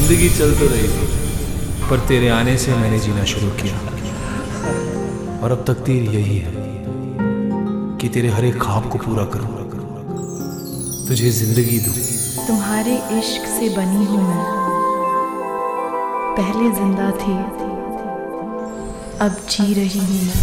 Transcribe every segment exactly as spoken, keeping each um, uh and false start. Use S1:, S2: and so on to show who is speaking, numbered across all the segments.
S1: जिंदगी चल तो रही थी, पर तेरे आने से मैंने जीना शुरू किया। और अब तकदीर यही है कि तेरे हर एक ख्वाब को पूरा करूं, तुझे जिंदगी दूं।
S2: तुम्हारे इश्क से बनी हूं मैं, पहले जिंदा थी अब जी रही हूं मैं।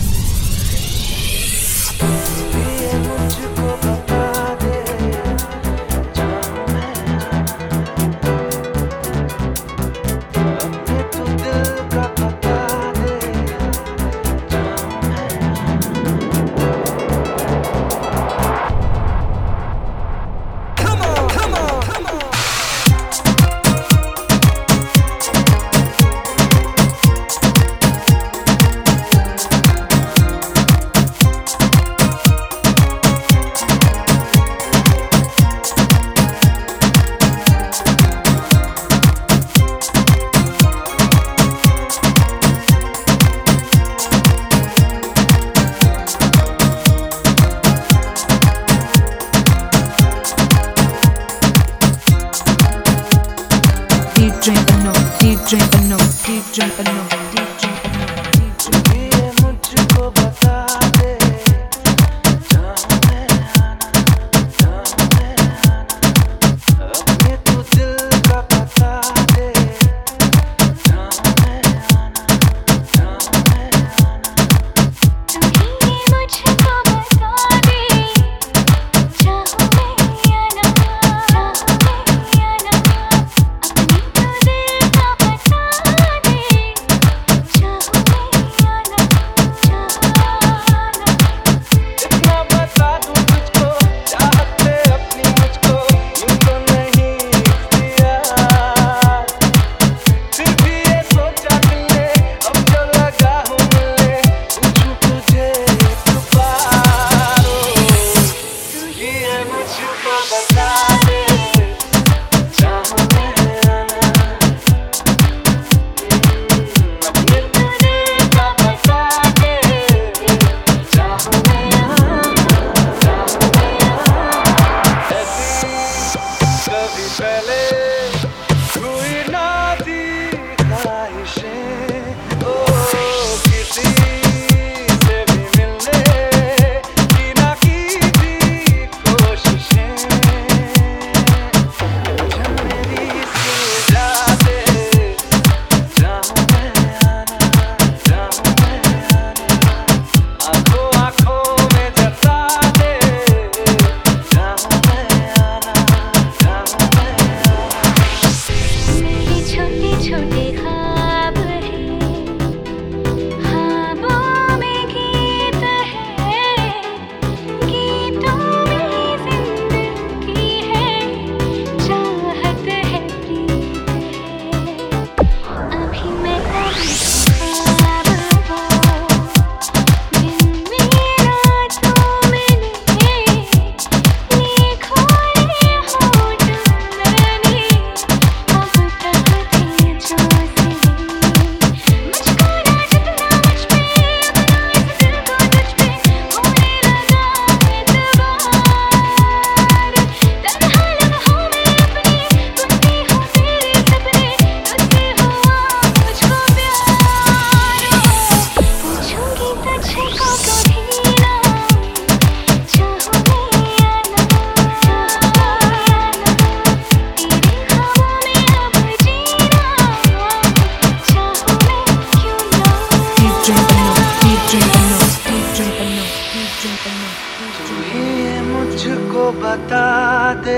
S2: Drink a no, deep drink a no, deep drink a no, deep drink a no, deep drink a no.
S3: ये मुझको बता दे, चाहूं मैं आना, चाहूं मैं आना, अपने तू दिल का बता दे, चाहूं मैं आना, चाहूं मैं आना।
S4: तुम्हें ये मुझको बता दे, चाहूं मैं आना, चाहूं मैं आना,
S3: तू ही मुझको बता दे,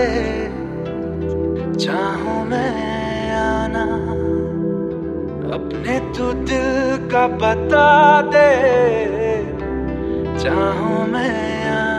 S3: चाहूं मैं आना, अपने तू दिल का बता दे, चाहूं मैं आना।